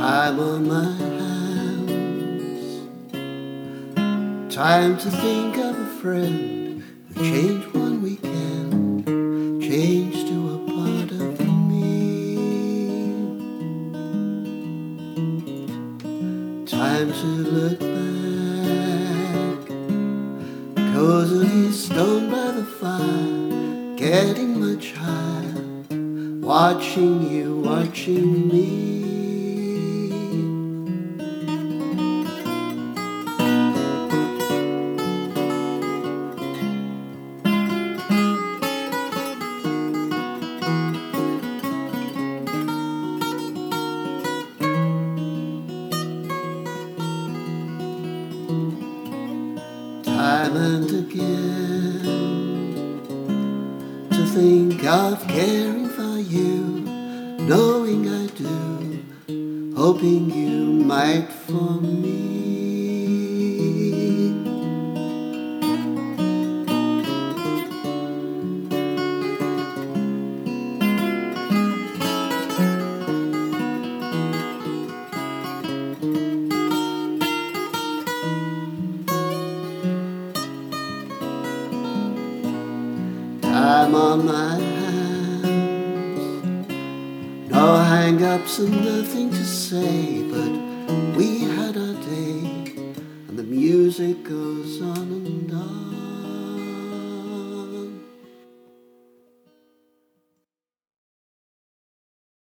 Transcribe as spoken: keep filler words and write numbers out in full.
Time on my hands, time to think of a friend who changed one weekend, changed to a part of me. Time to look back, cozily stoned by the fire, getting much higher, watching you, watching me. Time and again to think of caring for you, knowing I do, hoping you might for me. Time on my hands, no hang-ups and nothing to say, but we had our day, and the music goes on and on.